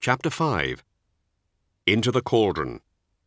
Chapter 5. Into the Cauldron.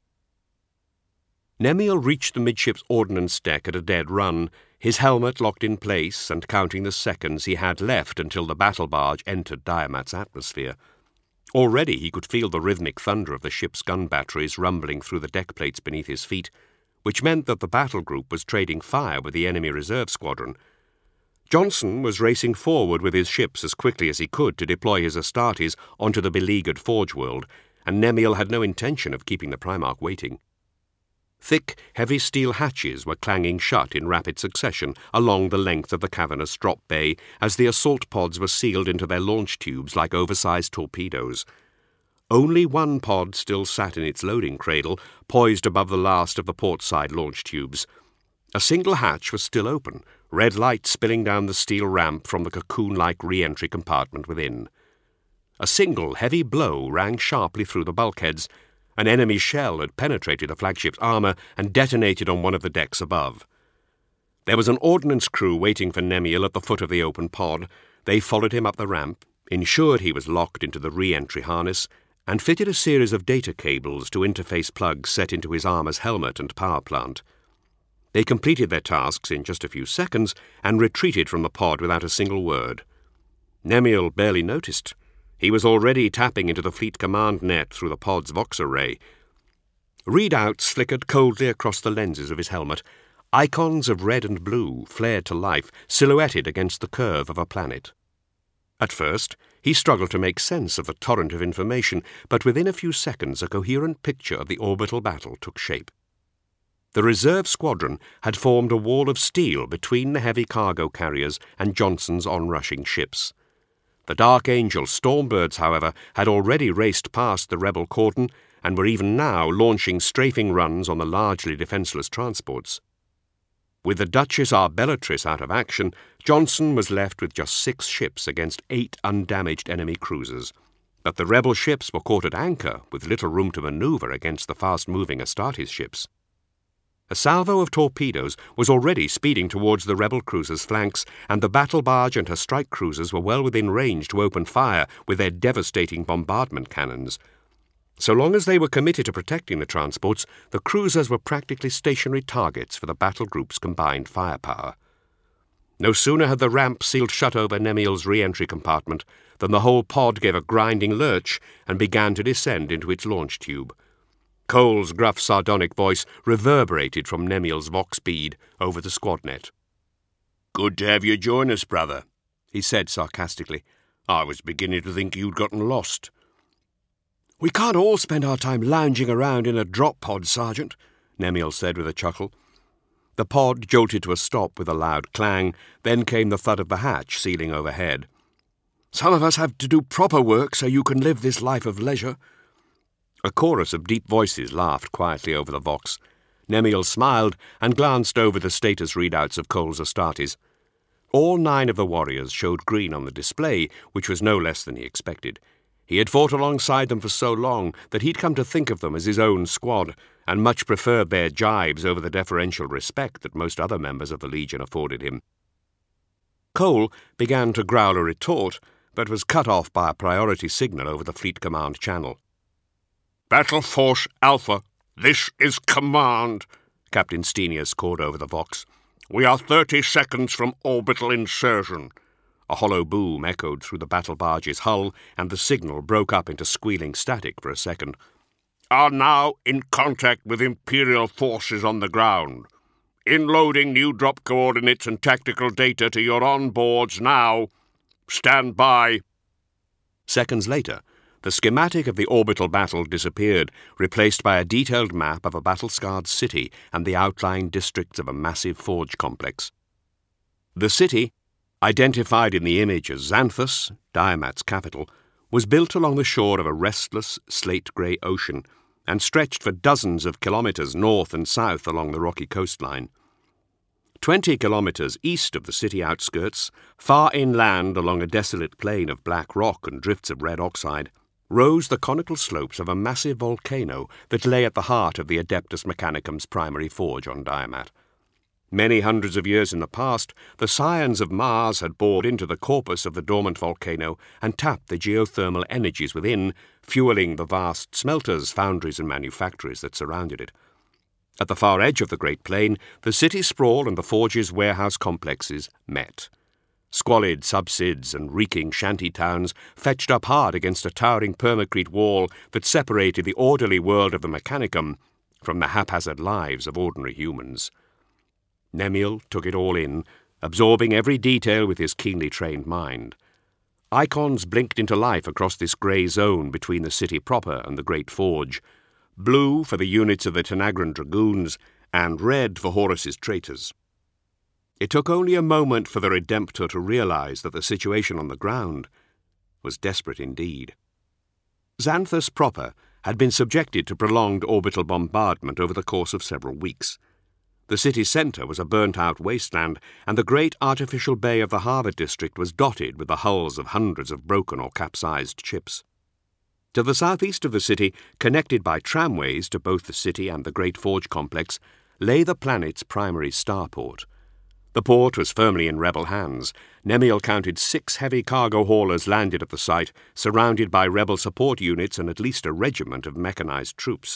Nemiel reached the midships ordnance deck at a dead run, his helmet locked in place and counting the seconds he had left until the battle barge entered Diamat's atmosphere. Already he could feel the rhythmic thunder of the ship's gun batteries rumbling through the deck plates beneath his feet, which meant that the battle group was trading fire with the enemy reserve squadron. Johnson was racing forward with his ships as quickly as he could to deploy his Astartes onto the beleaguered Forge World, and Nemiel had no intention of keeping the Primarch waiting. Thick, heavy steel hatches were clanging shut in rapid succession along the length of the cavernous drop bay as the assault pods were sealed into their launch tubes like oversized torpedoes. Only one pod still sat in its loading cradle, poised above the last of the port-side launch tubes. A single hatch was still open, red light spilling down the steel ramp from the cocoon-like re-entry compartment within. A single heavy blow rang sharply through the bulkheads. An enemy shell had penetrated the flagship's armour and detonated on one of the decks above. There was an ordnance crew waiting for Nemiel at the foot of the open pod. They followed him up the ramp, ensured he was locked into the re-entry harness, and fitted a series of data cables to interface plugs set into his armour's helmet and power plant. They completed their tasks in just a few seconds and retreated from the pod without a single word. Nemiel barely noticed. He was already tapping into the fleet command net through the pod's Vox array. Readouts flickered coldly across the lenses of his helmet. Icons of red and blue flared to life, silhouetted against the curve of a planet. At first, he struggled to make sense of the torrent of information, but within a few seconds a coherent picture of the orbital battle took shape. The reserve squadron had formed a wall of steel between the heavy cargo carriers and Johnson's onrushing ships. The Dark Angel Stormbirds, however, had already raced past the rebel cordon and were even now launching strafing runs on the largely defenceless transports. With the Duchess Arbellatrix out of action, Johnson was left with just 6 ships against 8 undamaged enemy cruisers. But the rebel ships were caught at anchor, with little room to manoeuvre against the fast-moving Astartes ships. A salvo of torpedoes was already speeding towards the rebel cruiser's flanks, and the battle barge and her strike cruisers were well within range to open fire with their devastating bombardment cannons. So long as they were committed to protecting the transports, the cruisers were practically stationary targets for the battle group's combined firepower. No sooner had the ramp sealed shut over Nemiel's re-entry compartment than the whole pod gave a grinding lurch and began to descend into its launch tube. Cole's gruff, sardonic voice reverberated from Nemiel's Vox bead over the squadnet. "Good to have you join us, brother," he said sarcastically. "I was beginning to think you'd gotten lost." "We can't all spend our time lounging around in a drop pod, Sergeant," Nemiel said with a chuckle. The pod jolted to a stop with a loud clang, then came the thud of the hatch sealing overhead. "Some of us have to do proper work so you can live this life of leisure." A chorus of deep voices laughed quietly over the Vox. Nemiel smiled and glanced over the status readouts of Cole's Astartes. All 9 of the warriors showed green on the display, which was no less than he expected. He had fought alongside them for so long that he'd come to think of them as his own squad, and much preferred their jibes over the deferential respect that most other members of the Legion afforded him. Cole began to growl a retort, but was cut off by a priority signal over the Fleet Command channel. "Battle Force Alpha, this is command," Captain Stenius called over the Vox. "We are 30 seconds from orbital insertion." A hollow boom echoed through the battle barge's hull, and the signal broke up into squealing static for a second. "Are now in contact with Imperial forces on the ground. Inloading new drop coordinates and tactical data to your onboards now. Stand by." Seconds later, the schematic of the orbital battle disappeared, replaced by a detailed map of a battle-scarred city and the outlying districts of a massive forge complex. The city, identified in the image as Xanthus, Diamat's capital, was built along the shore of a restless, slate-grey ocean and stretched for dozens of kilometres north and south along the rocky coastline. 20 kilometres east of the city outskirts, far inland along a desolate plain of black rock and drifts of red oxide, rose the conical slopes of a massive volcano that lay at the heart of the Adeptus Mechanicum's primary forge on Diamat. Many hundreds of years in the past, the scions of Mars had bored into the corpus of the dormant volcano and tapped the geothermal energies within, fueling the vast smelters, foundries and manufactories that surrounded it. At the far edge of the Great Plain, the city sprawl and the forges' warehouse complexes met. Squalid subsids and reeking shanty towns fetched up hard against a towering permacrete wall that separated the orderly world of the Mechanicum from the haphazard lives of ordinary humans. Nemiel took it all in, absorbing every detail with his keenly trained mind. Icons blinked into life across this grey zone between the city proper and the great forge, blue for the units of the Tanagran Dragoons, and red for Horus's traitors. It took only a moment for the Redemptor to realize that the situation on the ground was desperate indeed. Xanthus proper had been subjected to prolonged orbital bombardment over the course of several weeks. The city centre was a burnt-out wasteland, and the great artificial bay of the harbour district was dotted with the hulls of hundreds of broken or capsized ships. To the southeast of the city, connected by tramways to both the city and the great forge complex, lay the planet's primary starport. The port was firmly in rebel hands. Nemiel counted 6 heavy cargo haulers landed at the site, surrounded by rebel support units and at least a regiment of mechanized troops.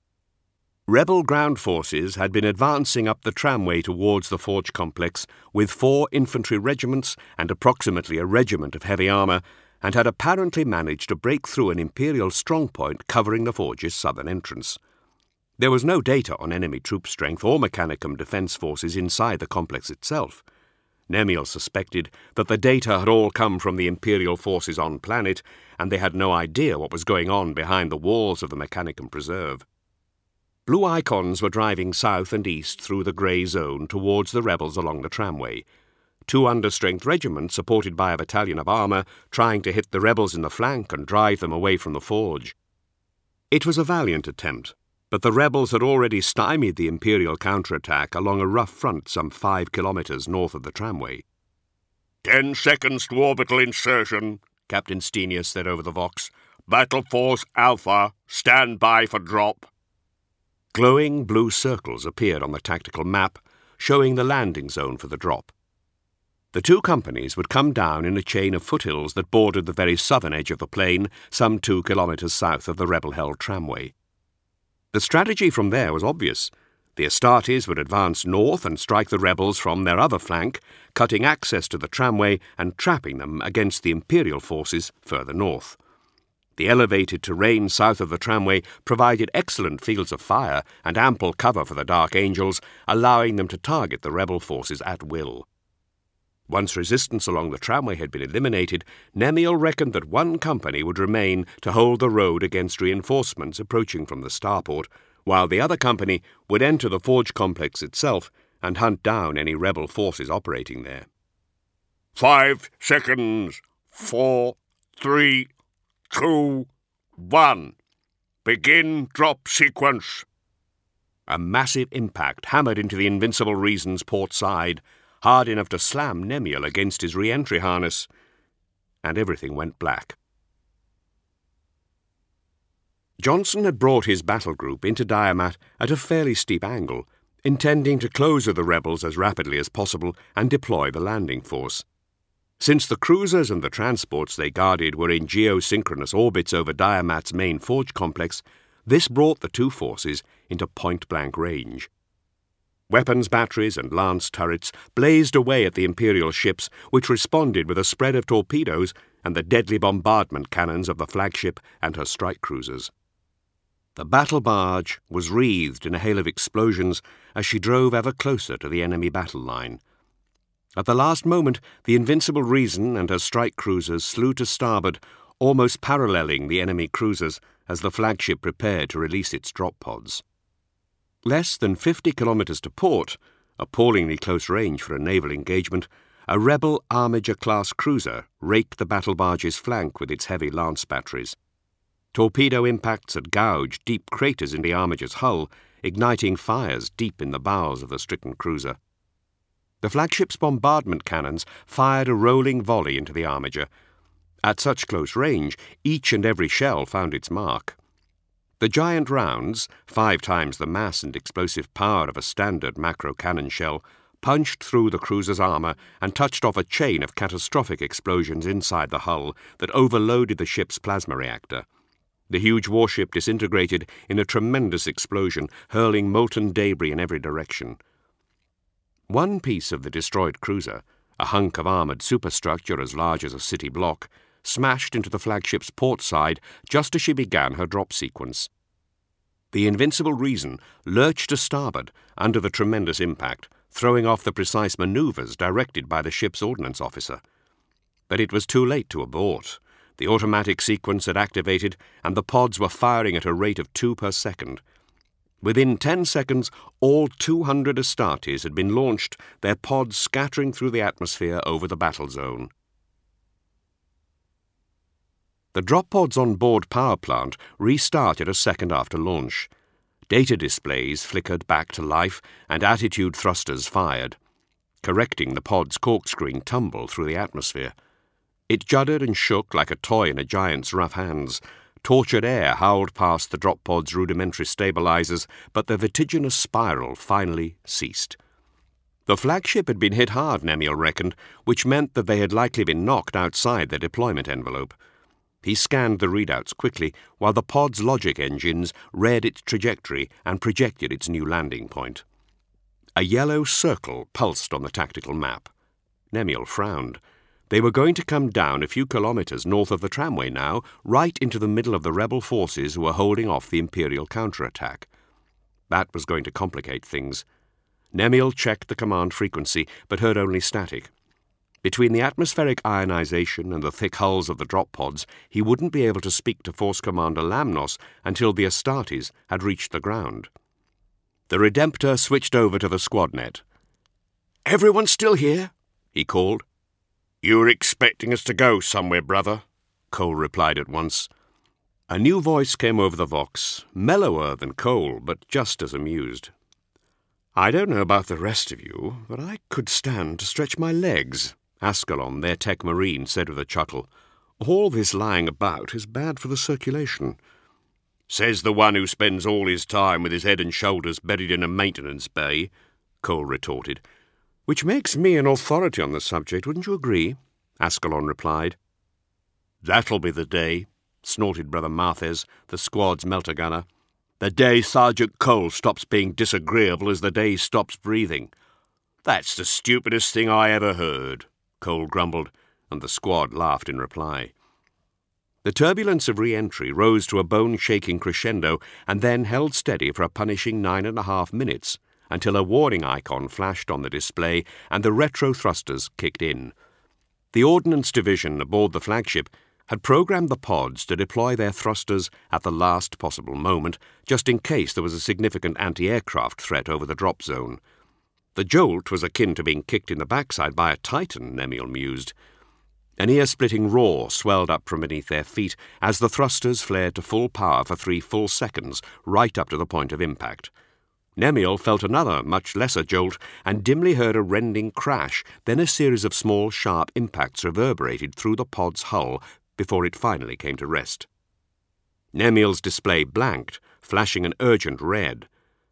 Rebel ground forces had been advancing up the tramway towards the forge complex with 4 infantry regiments and approximately a regiment of heavy armour, and had apparently managed to break through an Imperial strongpoint covering the forge's southern entrance. There was no data on enemy troop strength or Mechanicum defence forces inside the complex itself. Nemiel suspected that the data had all come from the Imperial forces on planet, and they had no idea what was going on behind the walls of the Mechanicum Preserve. Blue icons were driving south and east through the grey zone towards the rebels along the tramway. 2 understrength regiments, supported by a battalion of armour, trying to hit the rebels in the flank and drive them away from the forge. It was a valiant attempt, but the rebels had already stymied the Imperial counterattack along a rough front some 5 kilometres north of the tramway. 10 seconds to orbital insertion, Captain Stenius said over the Vox. Battle Force Alpha, stand by for drop. Glowing blue circles appeared on the tactical map, showing the landing zone for the drop. The 2 companies would come down in a chain of foothills that bordered the very southern edge of the plain, some 2 kilometres south of the rebel-held tramway. The strategy from there was obvious. The Astartes would advance north and strike the rebels from their other flank, cutting access to the tramway and trapping them against the Imperial forces further north. The elevated terrain south of the tramway provided excellent fields of fire and ample cover for the Dark Angels, allowing them to target the rebel forces at will. Once resistance along the tramway had been eliminated, Nemiel reckoned that 1 company would remain to hold the road against reinforcements approaching from the starport, while the other company would enter the forge complex itself and hunt down any rebel forces operating there. 5 seconds. 4, 3, 2, 1. Begin drop sequence. A massive impact hammered into the Invincible Reason's port side, hard enough to slam Nemiel against his re-entry harness, and everything went black. Johnson had brought his battle group into Diamat at a fairly steep angle, intending to close with the rebels as rapidly as possible and deploy the landing force. Since the cruisers and the transports they guarded were in geosynchronous orbits over Diamat's main forge complex, this brought the 2 forces into point-blank range. Weapons batteries and lance turrets blazed away at the Imperial ships, which responded with a spread of torpedoes and the deadly bombardment cannons of the flagship and her strike cruisers. The battle barge was wreathed in a hail of explosions as she drove ever closer to the enemy battle line. At the last moment, the Invincible Reason and her strike cruisers slew to starboard, almost paralleling the enemy cruisers as the flagship prepared to release its drop pods. Less than 50 kilometres to port, appallingly close range for a naval engagement, a rebel Armiger-class cruiser raked the battle barge's flank with its heavy lance batteries. Torpedo impacts had gouged deep craters in the Armiger's hull, igniting fires deep in the bowels of the stricken cruiser. The flagship's bombardment cannons fired a rolling volley into the Armiger. At such close range, each and every shell found its mark. The giant rounds, 5 times the mass and explosive power of a standard macro cannon shell, punched through the cruiser's armour and touched off a chain of catastrophic explosions inside the hull that overloaded the ship's plasma reactor. The huge warship disintegrated in a tremendous explosion, hurling molten debris in every direction. One piece of the destroyed cruiser, a hunk of armoured superstructure as large as a city block, smashed into the flagship's port side just as she began her drop sequence. The Invincible Reason lurched to starboard under the tremendous impact, throwing off the precise manoeuvres directed by the ship's ordnance officer. But it was too late to abort. The automatic sequence had activated, and the pods were firing at a rate of 2 per second. Within 10 seconds, all 200 Astartes had been launched, their pods scattering through the atmosphere over the battle zone. The drop pods on board power plant restarted a second after launch. Data displays flickered back to life, and attitude thrusters fired, correcting the pod's corkscrewing tumble through the atmosphere. It juddered and shook like a toy in a giant's rough hands. Tortured air howled past the drop pod's rudimentary stabilizers, but the vertiginous spiral finally ceased. The flagship had been hit hard, Nemiel reckoned, which meant that they had likely been knocked outside their deployment envelope. He scanned the readouts quickly, while the pod's logic engines read its trajectory and projected its new landing point. A yellow circle pulsed on the tactical map. Nemiel frowned. They were going to come down a few kilometres north of the tramway now, right into the middle of the rebel forces who were holding off the Imperial counterattack. That was going to complicate things. Nemiel checked the command frequency, but heard only static. Between the atmospheric ionization and the thick hulls of the drop pods, he wouldn't be able to speak to Force Commander Lamnos until the Astartes had reached the ground. The Redemptor switched over to the squad net. "Everyone still here?" he called. "You were expecting us to go somewhere, brother," Cole replied at once. A new voice came over the Vox, mellower than Cole, but just as amused. "I don't know about the rest of you, but I could stand to stretch my legs," Ascalon, their tech marine, said with a chuckle. "All this lying about is bad for the circulation." "Says the one who spends all his time with his head and shoulders buried in a maintenance bay," Cole retorted. "Which makes me an authority on the subject, wouldn't you agree?" Ascalon replied. "That'll be the day," snorted Brother Marthes, the squad's melter gunner. "The day Sergeant Cole stops being disagreeable is the day he stops breathing." "That's the stupidest thing I ever heard," Cole grumbled, and the squad laughed in reply. The turbulence of re-entry rose to a bone-shaking crescendo and then held steady for a punishing 9.5 minutes, until a warning icon flashed on the display and the retro thrusters kicked in. The Ordnance Division aboard the flagship had programmed the pods to deploy their thrusters at the last possible moment, just in case there was a significant anti-aircraft threat over the drop zone. The jolt was akin to being kicked in the backside by a Titan, Nemiel mused. An ear-splitting roar swelled up from beneath their feet as the thrusters flared to full power for 3 full seconds, right up to the point of impact. Nemiel felt another, much lesser jolt and dimly heard a rending crash, then a series of small, sharp impacts reverberated through the pod's hull before it finally came to rest. Nemiel's display blanked, flashing an urgent red.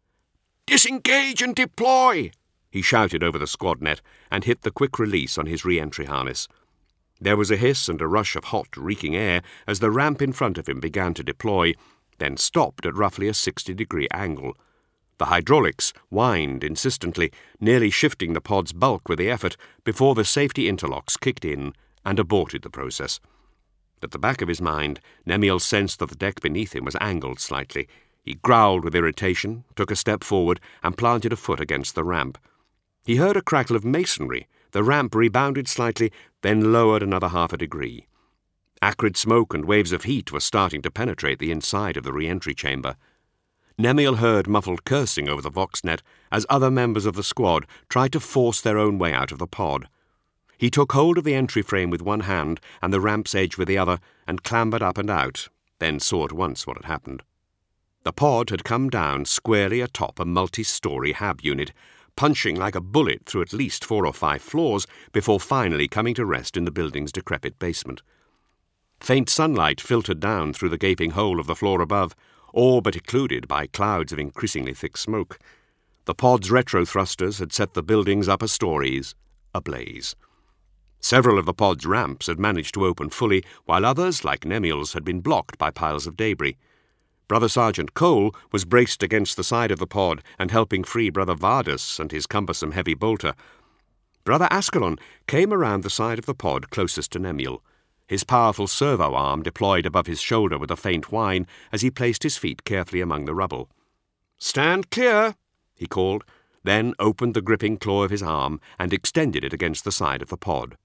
"Disengage and deploy!" he shouted over the squad net and hit the quick release on his re-entry harness. There was a hiss and a rush of hot, reeking air as the ramp in front of him began to deploy, then stopped at roughly a 60-degree angle. The hydraulics whined insistently, nearly shifting the pod's bulk with the effort before the safety interlocks kicked in and aborted the process. At the back of his mind, Nemiel sensed that the deck beneath him was angled slightly. He growled with irritation, took a step forward, and planted a foot against the ramp. He heard a crackle of masonry. The ramp rebounded slightly, then lowered another 1/2 degree. Acrid smoke and waves of heat were starting to penetrate the inside of the re-entry chamber. Nemiel heard muffled cursing over the Voxnet as other members of the squad tried to force their own way out of the pod. He took hold of the entry frame with one hand and the ramp's edge with the other and clambered up and out, then saw at once what had happened. The pod had come down squarely atop a multi-story HAB unit, punching like a bullet through at least 4 or 5 floors before finally coming to rest in the building's decrepit basement. Faint sunlight filtered down through the gaping hole of the floor above, all but occluded by clouds of increasingly thick smoke. The pod's retro thrusters had set the building's upper stories ablaze. Several of the pod's ramps had managed to open fully, while others, like Nemiel's, had been blocked by piles of debris. Brother Sergeant Cole was braced against the side of the pod and helping free Brother Vardus and his cumbersome heavy bolter. Brother Ascalon came around the side of the pod closest to Nemiel, his powerful servo arm deployed above his shoulder with a faint whine as he placed his feet carefully among the rubble. "Stand clear," he called, then opened the gripping claw of his arm and extended it against the side of the pod.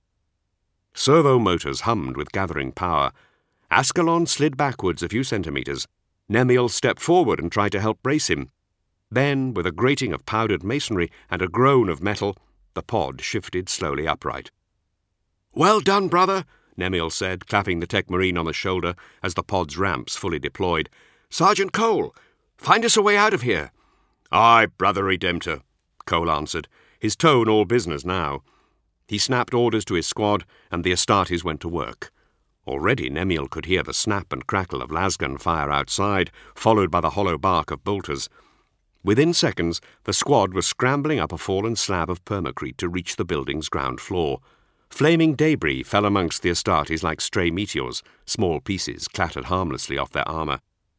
Servo motors hummed with gathering power. Ascalon slid backwards a few centimetres. Nemiel stepped forward and tried to help brace him. Then, with a grating of powdered masonry and a groan of metal, the pod shifted slowly upright. "Well done, brother," Nemiel said, clapping the tech marine on the shoulder as the pod's ramps fully deployed. "Sergeant Cole, find us a way out of here." "Aye, Brother Redemptor," Cole answered, his tone all business now. He snapped orders to his squad, and the Astartes went to work. Already Nemiel could hear the snap and crackle of lasgun fire outside, followed by the hollow bark of bolters. Within seconds, the squad was scrambling up a fallen slab of permacrete to reach the building's ground floor. Flaming debris fell amongst the Astartes like stray meteors. Small pieces clattered harmlessly off their armour.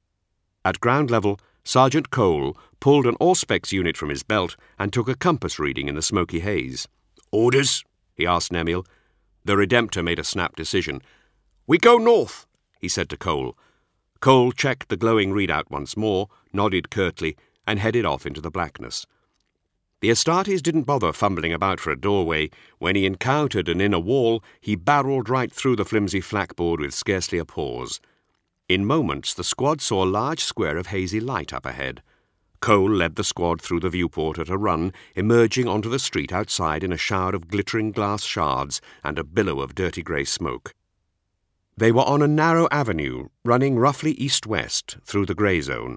At ground level, Sergeant Cole pulled an Auspex unit from his belt and took a compass reading in the smoky haze. "Orders?" he asked Nemiel. The Redemptor made a snap decision. "We go north," he said to Cole. Cole checked the glowing readout once more, nodded curtly, and headed off into the blackness. The Astartes didn't bother fumbling about for a doorway. When he encountered an inner wall, he barreled right through the flimsy flakboard with scarcely a pause. In moments, the squad saw a large square of hazy light up ahead. Cole led the squad through the viewport at a run, emerging onto the street outside in a shower of glittering glass shards and a billow of dirty grey smoke. They were on a narrow avenue, running roughly east-west through the grey zone.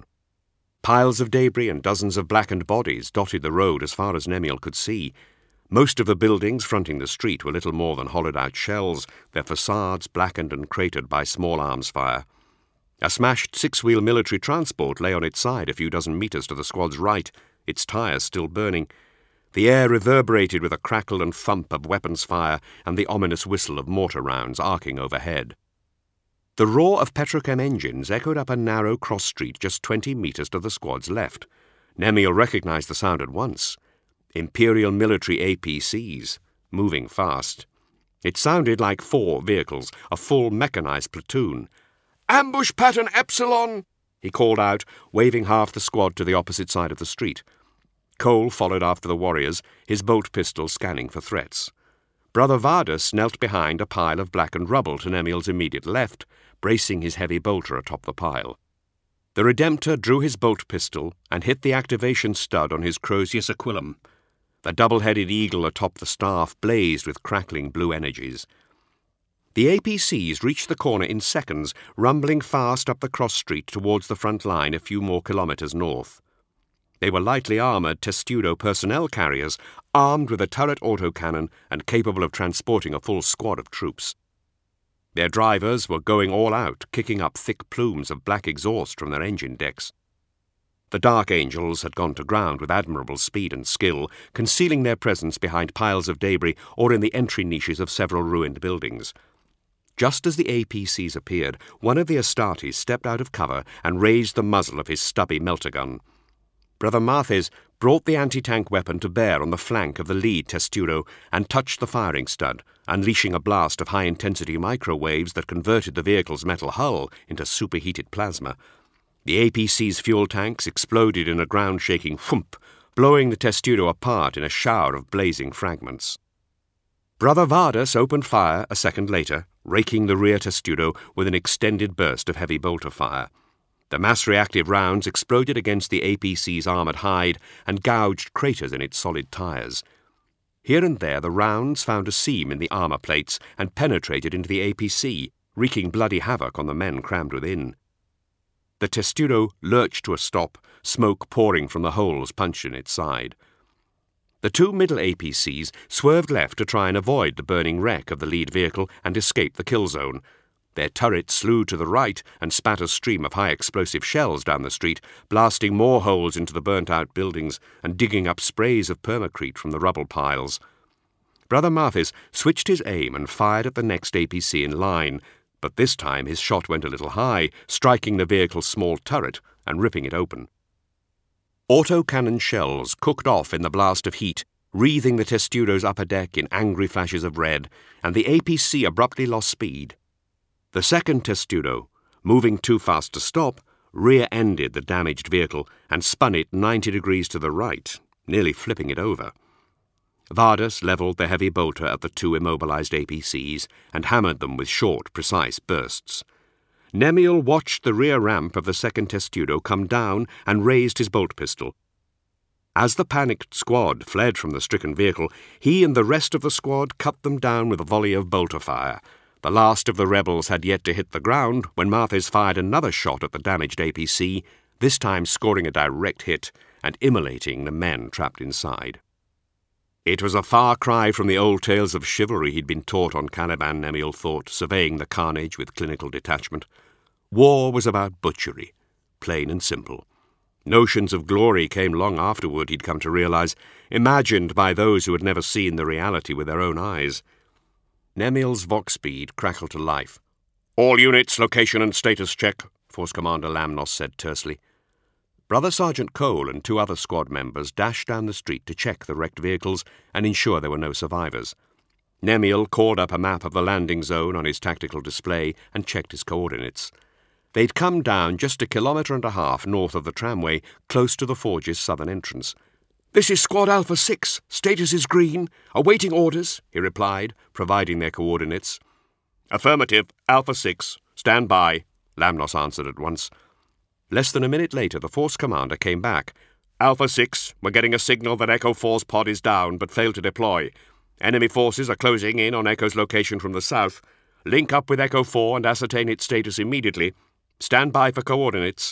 Piles of debris and dozens of blackened bodies dotted the road as far as Nemiel could see. Most of the buildings fronting the street were little more than hollowed-out shells, their facades blackened and cratered by small arms fire. A smashed six-wheel military transport lay on its side a few dozen metres to the squad's right, its tyres still burning. The air reverberated with a crackle and thump of weapons fire and the ominous whistle of mortar rounds arcing overhead. The roar of Petrochem engines echoed up a narrow cross street just 20 metres to the squad's left. Nemiel recognised the sound at once. Imperial military APCs, moving fast. It sounded like 4 vehicles, a full mechanised platoon. "Ambush pattern Epsilon!" he called out, waving half the squad to the opposite side of the street. Cole followed after the warriors, his bolt pistol scanning for threats. Brother Vardus knelt behind a pile of blackened rubble to Nemiel's immediate left, bracing his heavy bolter atop the pile. The Redemptor drew his bolt pistol and hit the activation stud on his Crozius Aquilum. The double-headed eagle atop the staff blazed with crackling blue energies. The APCs reached the corner in seconds, rumbling fast up the cross street towards the front line a few more kilometres north. They were lightly armoured Testudo personnel carriers, armed with a turret autocannon and capable of transporting a full squad of troops. Their drivers were going all out, kicking up thick plumes of black exhaust from their engine decks. The Dark Angels had gone to ground with admirable speed and skill, concealing their presence behind piles of debris or in the entry niches of several ruined buildings. Just as the APCs appeared, one of the Astartes stepped out of cover and raised the muzzle of his stubby melter gun. Brother Marthes brought the anti-tank weapon to bear on the flank of the lead Testudo and touched the firing stud, unleashing a blast of high-intensity microwaves that converted the vehicle's metal hull into superheated plasma. The APC's fuel tanks exploded in a ground-shaking whoomp, blowing the Testudo apart in a shower of blazing fragments. Brother Vardus opened fire a second later, raking the rear Testudo with an extended burst of heavy bolter fire. The mass-reactive rounds exploded against the APC's armoured hide and gouged craters in its solid tyres. Here and there the rounds found a seam in the armour plates and penetrated into the APC, wreaking bloody havoc on the men crammed within. The Testudo lurched to a stop, smoke pouring from the holes punched in its side. The 2 middle APCs swerved left to try and avoid the burning wreck of the lead vehicle and escape the kill zone. Their turret slew to the right and spat a stream of high-explosive shells down the street, blasting more holes into the burnt-out buildings and digging up sprays of permacrete from the rubble piles. Brother Mathis switched his aim and fired at the next APC in line, but this time his shot went a little high, striking the vehicle's small turret and ripping it open. Autocannon shells cooked off in the blast of heat, wreathing the Testudo's upper deck in angry flashes of red, and the APC abruptly lost speed. The second Testudo, moving too fast to stop, rear-ended the damaged vehicle and spun it 90 degrees to the right, nearly flipping it over. Vardus levelled the heavy bolter at the two immobilized APCs and hammered them with short, precise bursts. Nemiel watched the rear ramp of the second Testudo come down and raised his bolt pistol. As the panicked squad fled from the stricken vehicle, he and the rest of the squad cut them down with a volley of bolter fire. The last of the rebels had yet to hit the ground when Mathis fired another shot at the damaged APC, this time scoring a direct hit and immolating the men trapped inside. It was a far cry from the old tales of chivalry he'd been taught on Caliban, Nemiel thought, surveying the carnage with clinical detachment. War was about butchery, plain and simple. Notions of glory came long afterward, he'd come to realize, imagined by those who had never seen the reality with their own eyes. Nemiel's Vox bead crackled to life. "All units, location and status check," Force Commander Lamnos said tersely. Brother Sergeant Cole and two other squad members dashed down the street to check the wrecked vehicles and ensure there were no survivors. Nemiel called up a map of the landing zone on his tactical display and checked his coordinates. They'd come down just 1.5 kilometres north of the tramway, close to the forge's southern entrance. "This is Squad Alpha 6. Status is green. Awaiting orders," he replied, providing their coordinates. "Affirmative. Alpha 6. Stand by," Lamnos answered at once. Less than a minute later, the Force commander came back. "Alpha 6, we're getting a signal that Echo 4's pod is down, but failed to deploy. Enemy forces are closing in on Echo's location from the south. Link up with Echo 4 and ascertain its status immediately. Stand by for coordinates."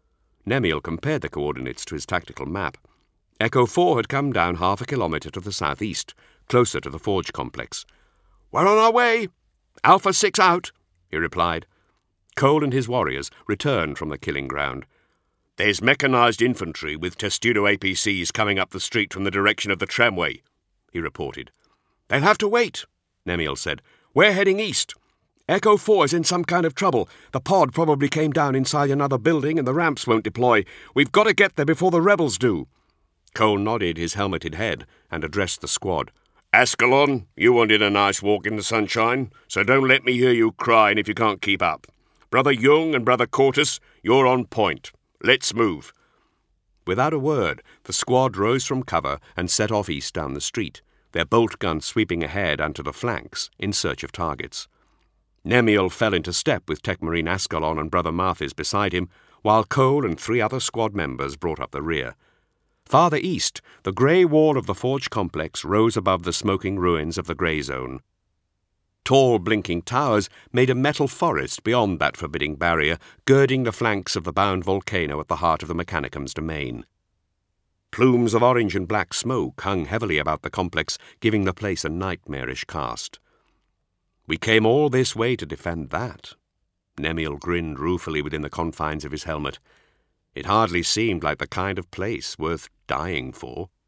Nemiel compared the coordinates to his tactical map. Echo 4 had come down 0.5 kilometre to the southeast, closer to the forge complex. "We're on our way. Alpha 6 out," he replied. Cole and his warriors returned from the killing ground. "There's mechanized infantry with Testudo APCs coming up the street from the direction of the tramway," he reported. "They'll have to wait," Nemiel said. "We're heading east. Echo 4 is in some kind of trouble. The pod probably came down inside another building and the ramps won't deploy. We've got to get there before the rebels do." Cole nodded his helmeted head and addressed the squad. "Ascalon, you wanted a nice walk in the sunshine, so don't let me hear you crying if you can't keep up. Brother Jung and Brother Cortus, you're on point. Let's move." Without a word, the squad rose from cover and set off east down the street, their bolt guns sweeping ahead and to the flanks in search of targets. Nemiel fell into step with Techmarine Ascalon and Brother Mathis beside him, while Cole and 3 other squad members brought up the rear. Farther east, the grey wall of the forge complex rose above the smoking ruins of the grey zone. Tall, blinking towers made a metal forest beyond that forbidding barrier, girding the flanks of the bound volcano at the heart of the Mechanicum's domain. Plumes of orange and black smoke hung heavily about the complex, giving the place a nightmarish cast. "We came all this way to defend that." Nemiel grinned ruefully within the confines of his helmet. It hardly seemed like the kind of place worth dying for.